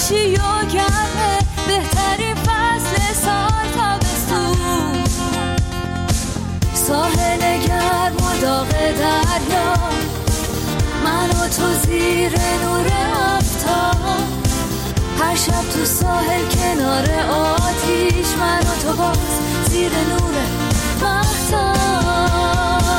خوشی و گرمه، بهترین فصل سال تابستون. ساحل گرم و داغ دریا، من و تو زیر نور آفتاب. هر شب تو ساحل کنار آتیش، من و تو باز زیر نور مهتاب.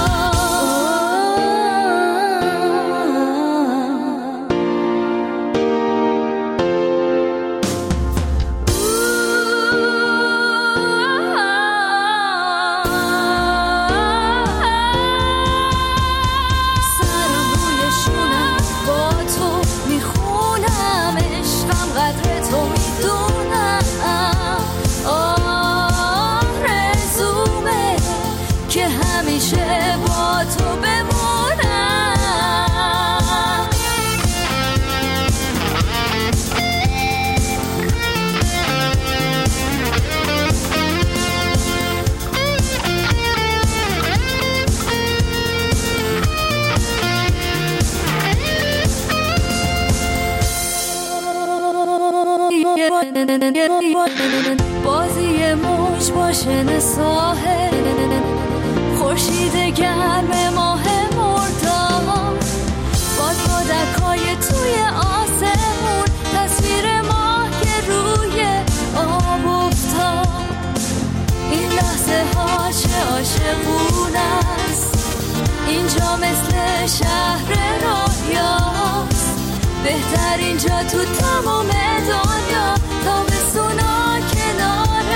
بازی موج باشن ساحل، خورشید گرم ماه مرداد، بادبادکای توی آسمون، تصویر ماه که روی آب افتاد. این لحظه ها چه عاشقونه است، اینجا مثل شهر رویاست، بهترین جا تو تمام دنیا، تابستونا کنار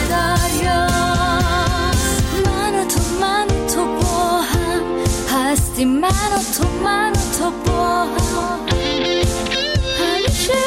دریاست. من و تو با هم هستیم، من و تو با هم همیشه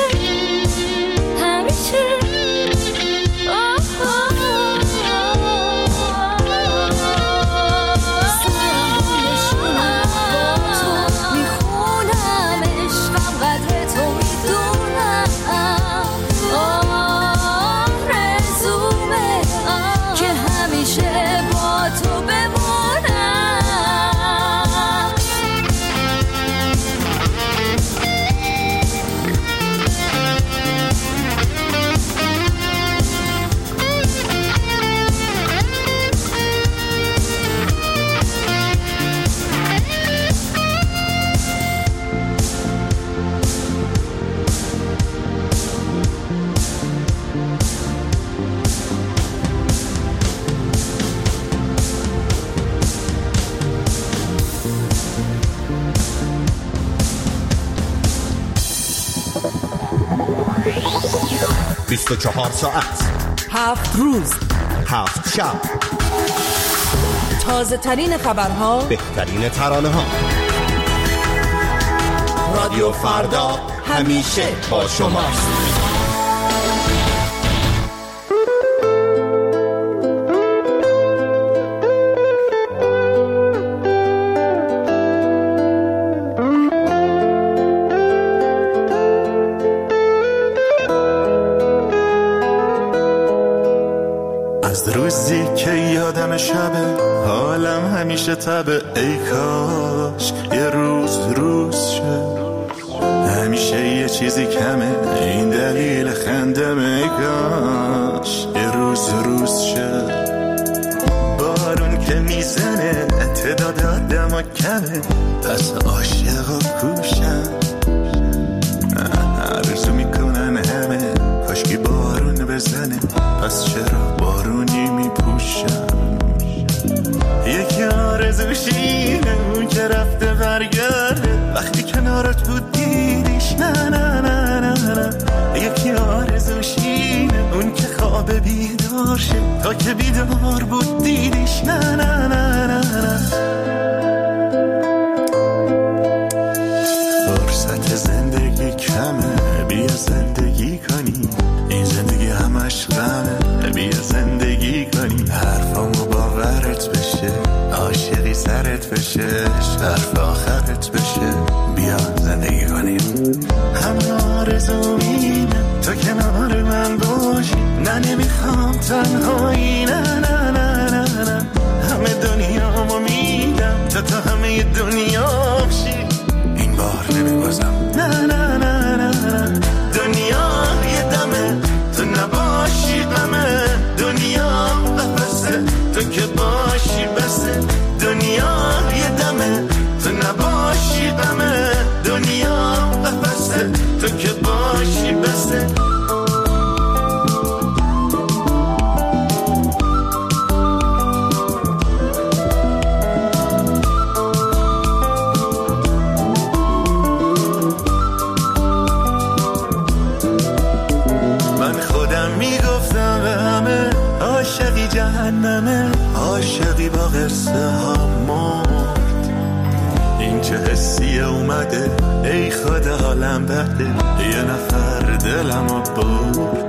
بیست و 24 ساعت 7 روز 7 شب، تازه ترین خبرها، بهترین ترانه ها. رادیو فردا همیشه با شماست. روزی که یادم شبه، حالم همیشه تبه، ای کاش یه روز شه، همیشه یه چیزی کمه، این دلیل خندم، ای کاش یه روز شه. بارون که میزنه تعداد آدم کمه، پس عاشق و کوشم، عرضو میکنن همه کاشکی بارون بزنه، پس چرا بارونی میپوشم. یکی آرزوشینه اون که رفته برگرده، وقتی کنارت بود دیدیش، نه نه نه نه نه. یکی آرزوشینه اون که خواب بیدار شه، تا که بیدار بود دیدیش، نه نه نه نه نه. فرصت زندگی کمه، بیا زندگی کنی، این زندگی همش غمه، بیا زندگی کنی. حرفامو باورت بشه، عاشقی سرت بشه، حرف آخرت بشه، بیا زندگی کنیم. همه آرزومینه تو کنار من باشی، نه نمیخوام تنهایی، نه نه نه نه نه. همه دنیامو میدم تا همه دنیا بشی، این بار نمیبازم، نه نه نه نه نه. دنیا تو که باشی بسه دنیا یه دمه تو نباشی غمه دنیا قفسه تو که باشی بسه عاشقی جهنمه عاشقی با قصه ها مرد این چه حسیه اومده ای خدا حالم بده یه نفر دلمو برد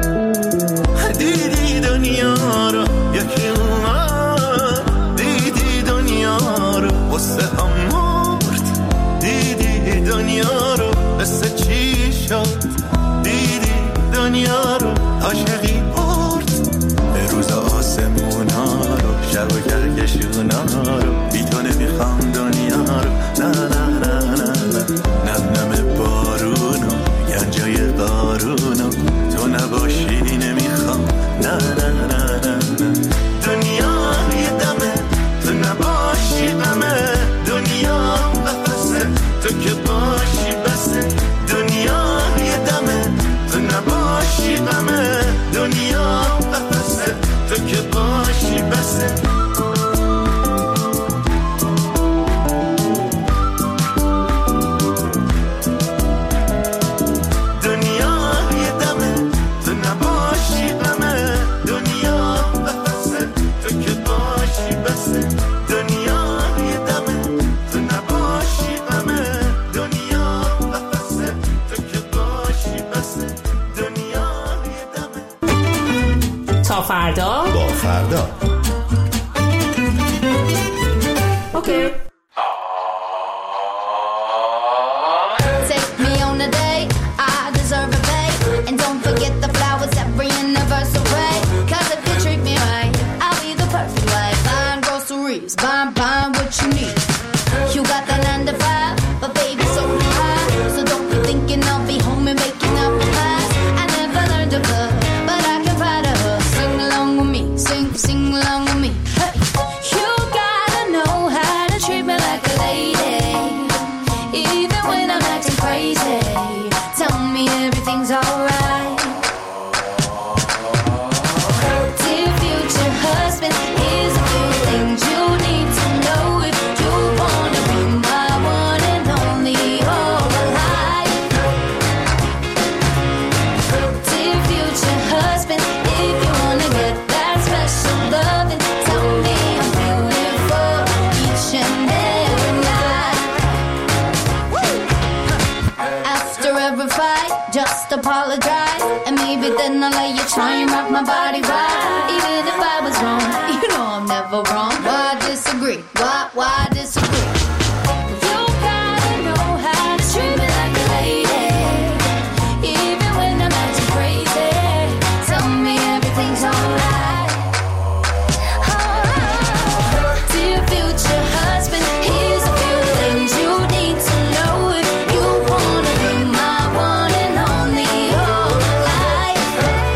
دیدی دنیا رو یکی اومد دیدی دنیا رو قصه ها مرد دیدی دنیا رو قصه چی شد دیدی دنیا رو عاشقی روز آسمونا رو شب و گرگشونا رو بی تو نمیخوام دنیا رو نه نه نه نه نه نم بارونو گنجای قارونو تو نباشی نمیخوام نه نه نه نه دنیا یه دمه تو نباشی غمه دنیا قفسه تو که باشی بسه دنیا یه دمه تو نباشی غمه دنیا قفسه تو که باشی بسه دنیا یه دمه تو نباشی غمه دنیا قفسه تو که باشی بسه دنیا یه دمه تو نباشی غمه دنیا قفسه تو که باشی بسه دنیا یه دمه تا فردا با فردا اوکی. Take me on a date, I deserve a pay. And don't forget the flowers every anniversary. Cause if you treat me right, I'll be the perfect wife. Buying groceries, buying what you need. You got the 9 to 5, but baby so high. So don't be thinking I'll be home and making up the past. I never learned to cook, but I can find a hook. Sing along with me, sing along with me. Hey. You gotta know how to treat me like a lady. Even when I'm acting crazy, tell me everything's alright. Dear future husband, here's a few things you need to know if you wanna be my one and only all my life. Dear future husband, if you wanna get that special loving, tell me I'm beautiful each and every night. After every fight, just apologize, and maybe then I'll let you try and rock my body right. Even if I was wrong, you know I'm never wrong. Why disagree? Why disagree? You gotta know how to treat me like a lady. Even when I'm acting crazy, tell me everything's alright. Dear future husband, here's a few things you need to know if you wanna be my one and only all my life.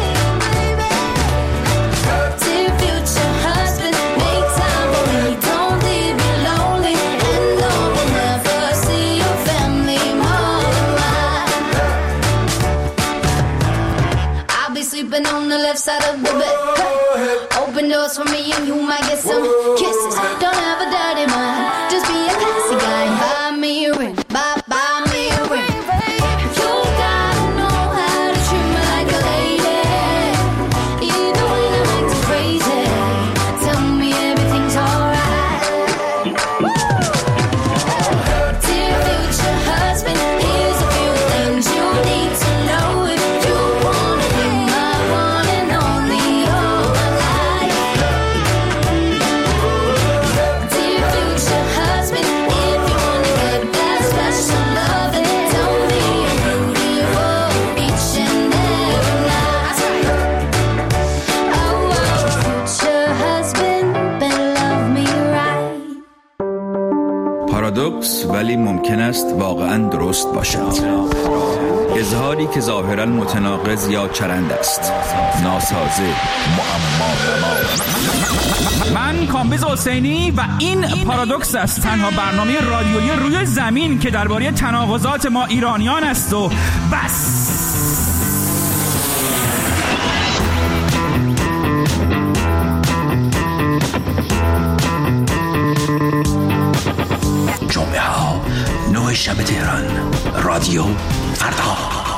Dear future husband, make time for me, don't leave me lonely, and Lord will never see your family more than mine. I'll be sleeping on the left side of the bed. Hey. Open doors for me and you might get some kisses. Don't have a dirty mind, just be a classy guy. Buy me a ring, buy me a ring. You gotta know how to treat me like a lady. Even when I'm acting crazy, tell me everything's alright. Dear future husband, here's a few things you need to know if you wanna be my one and only all my life. Dear future husband, if you wanna get that special loving, tell me I'm beautiful each and every night. Oh, future husband, better love me right. پارادوکس ولی ممکن است واقعاً درست باشد. اظهاری که ظاهراً متناقض یا چرند است. ناسازه، معما. من کامبیز حسینی و این پارادوکس است، تنها برنامه رادیویی روی زمین که درباره تناقضات ما ایرانیان است و بس. جمعه ها 9 شب تهران، رادیو فردا.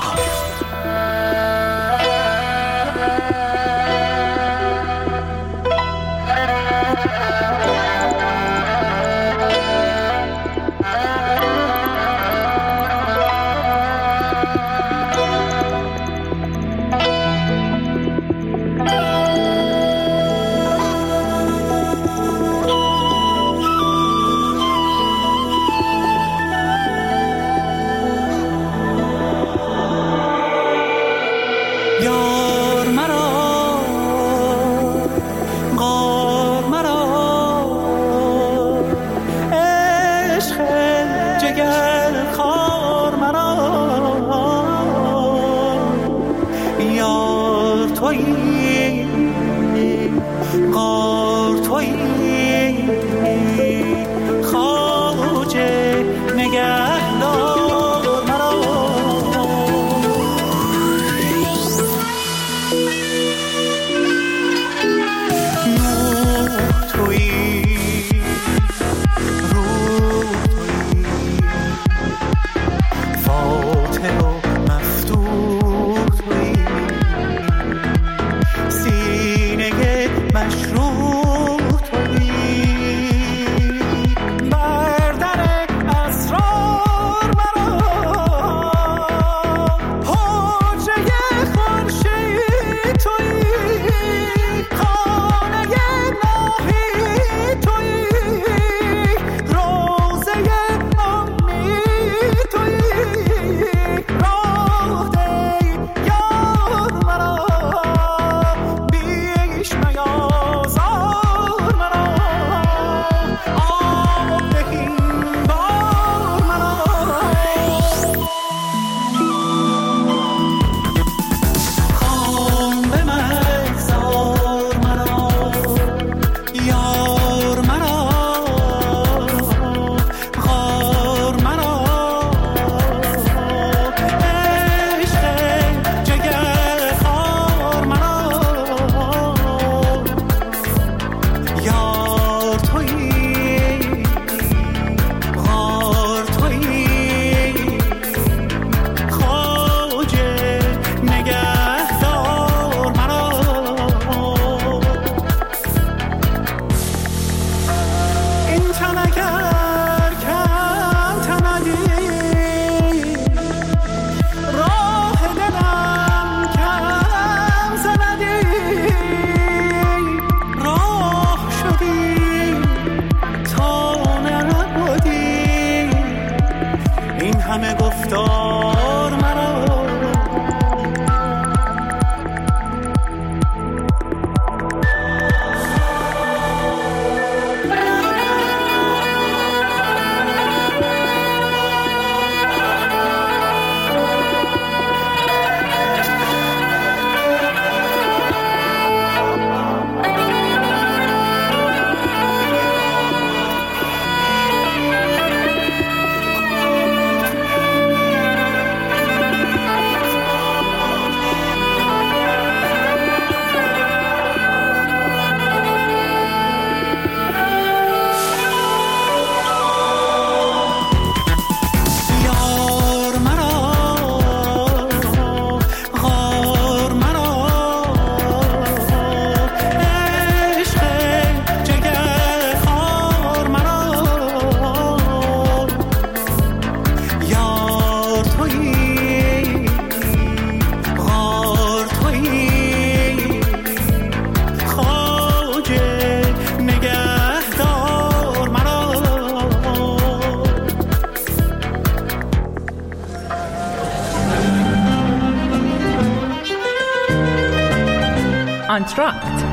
آنتراکت.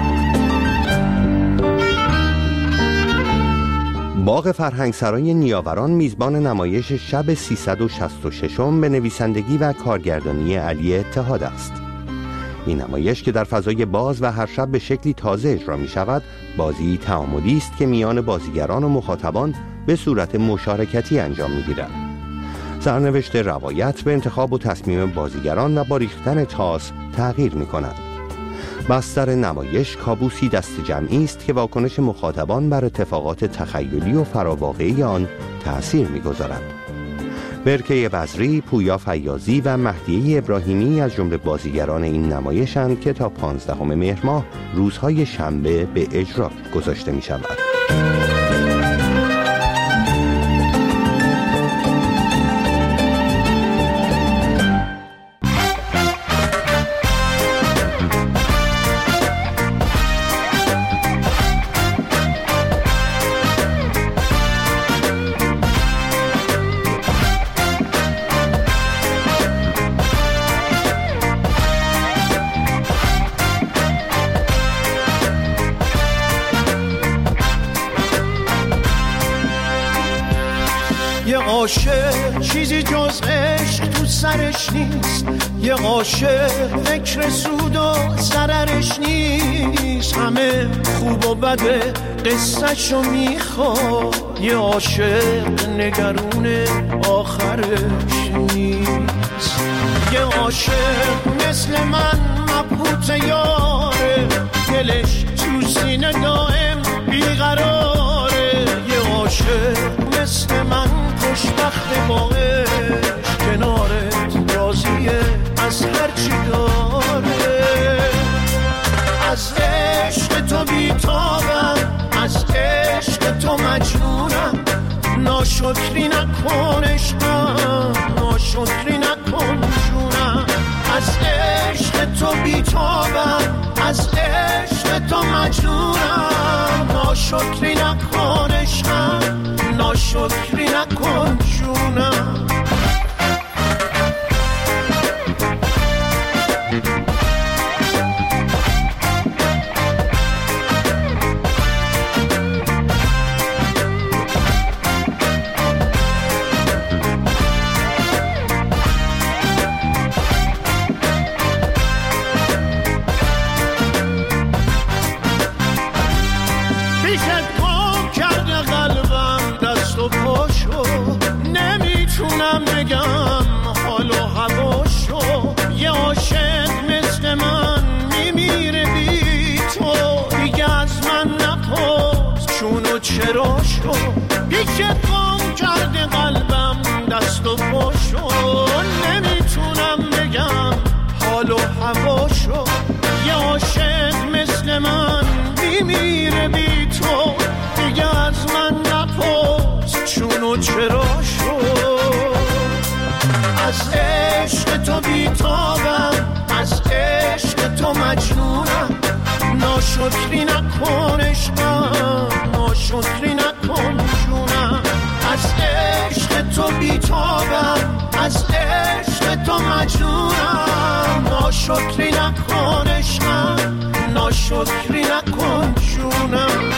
باغ فرهنگسرای نیاوران میزبان نمایش شب 366 به نویسندگی و کارگردانی علی اتحاد است. این نمایش که در فضای باز و هر شب به شکلی تازه اجرا می شود، بازی تعاملی است که میان بازیگران و مخاطبان به صورت مشارکتی انجام می گیرد. سرنوشت روایت به انتخاب و تصمیم بازیگران و با ریختن تاس تغییر می کند. بستر نمایش کابوسی دست جمعی است که واکنش مخاطبان بر اتفاقات تخیلی و فراواقعی آن تأثیر می‌گذارد. برکه بزری، پویا فیاضی و مهدیه ابراهیمی از جمله بازیگران این نمایش‌اند که تا 15 مهر ماه روزهای شنبه به اجرا گذاشته می‌شود. عاشق چیزی جز عشق تو سرش نیست، یه عاشق فکر سود و ضررش نیست، همه خوب و بده قصه‌شو میخواد، یه عاشق نگرون آخرش نیست، یه عاشق مثل من مبهوت یاره، دلش تو سینه دائم بیقراره، یه عاشق مثل من خوشبخت با عشق، کنارت راضیه از هرچی داره، از عشق تو بیتابم، از عشق تو مجنونم، ناشکری نکن عشقم، ناشکری نکن جونم، از عشق تو بیتابم، از عشق تو مجنونم، ناشکری نکن عشقم، ناشکری نکن جونم. چرا شو بیشه گم کرده قلبم دست و پاشو، نمیتونم بگم حال و هواشو، یه عاشق مثل من میمیره بی تو، دیگه از من نپرس چون و چرا شو، از عشق تو بیتابم، از عشق تو مجنونم، ناشکری نکن عشقم، ناشکری نکن جونم، از عشق تو بیتابم، از عشق تو مجنونم، ناشکری نکن عشقم، ناشکری نکن جونم.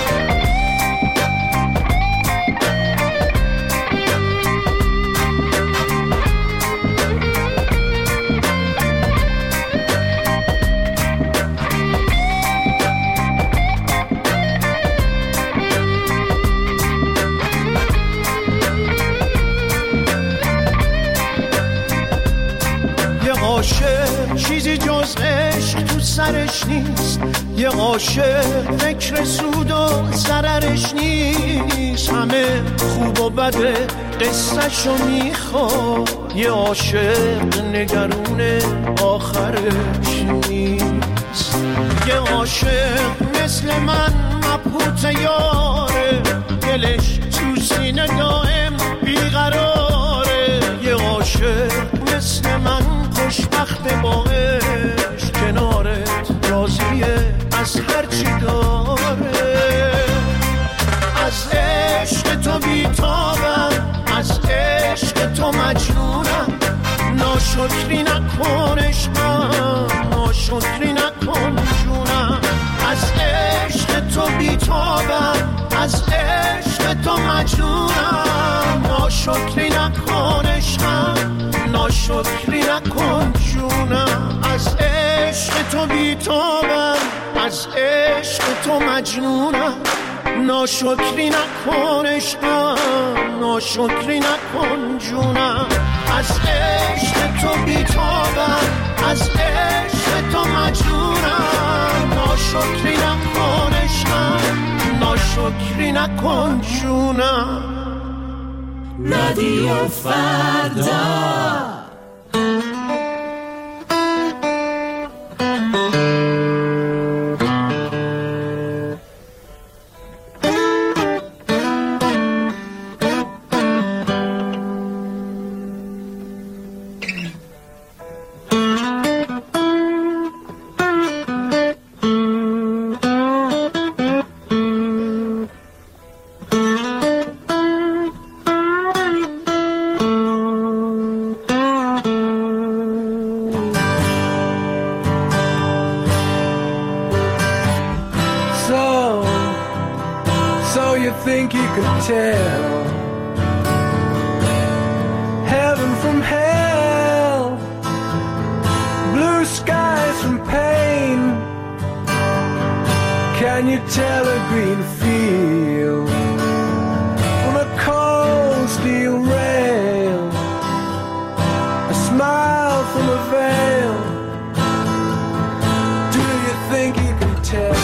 چیزی جز عشق تو سرش نیست، یه عاشق فکر سود و ضررش نیست، همه خوب و بده قصه‌شو میخواد، یه عاشق نگرون آخرش نیست، یه عاشق مثل من مبهوت یاره، دلش تو سینه دائم بیقراره، یه عاشق مثل من خوشبخت با عشق، کنارت راضیه از هرچی داره، از عشق تو بیتابم، از عشق تو مجنونم، ناشکری نکن عشقم، ناشکری نکن جونم، از عشق تو بیتابم، از عشق تو مجنونم، ناشکری نکن عشقم، ناشکری نکن جونم، از عشق تو تو بیتابم، از عشق تو مجنونم. ناشکری نکن عشقم، ناشکری نکن جونم. از عشق تو بیتابم، از عشق تو مجنونم. ناشکری نکن عشقم، ناشکری نکن جونم. رادیو فردا. Think you could tell heaven from hell, blue skies from pain. Can you tell a green field from a cold steel rail, a smile from a veil? Do you think you can tell?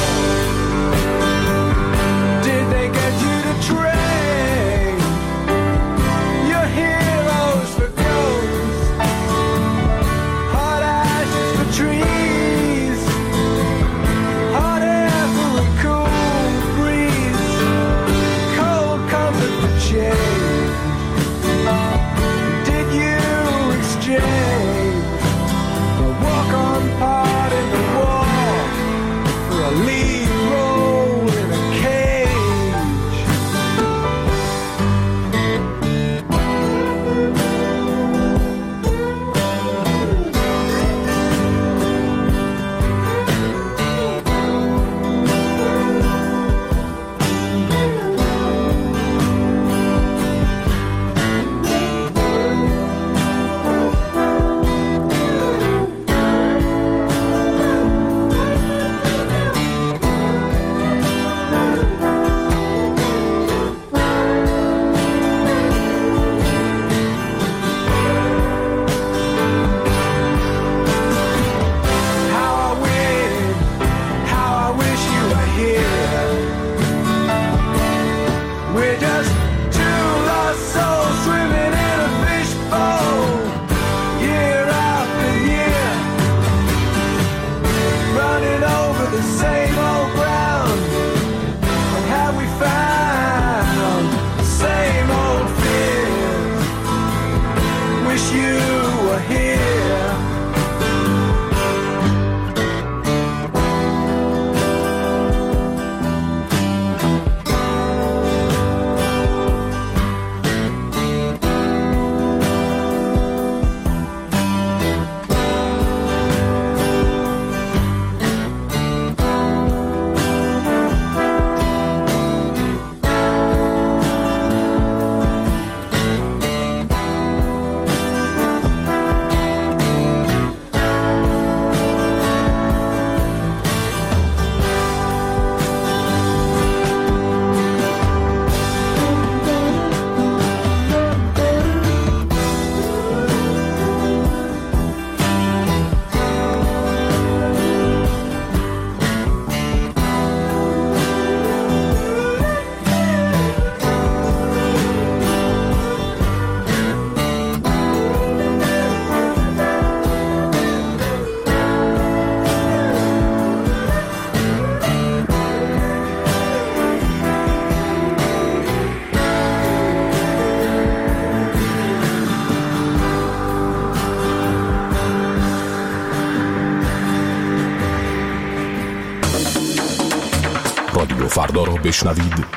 رادیو فردا را بشنوید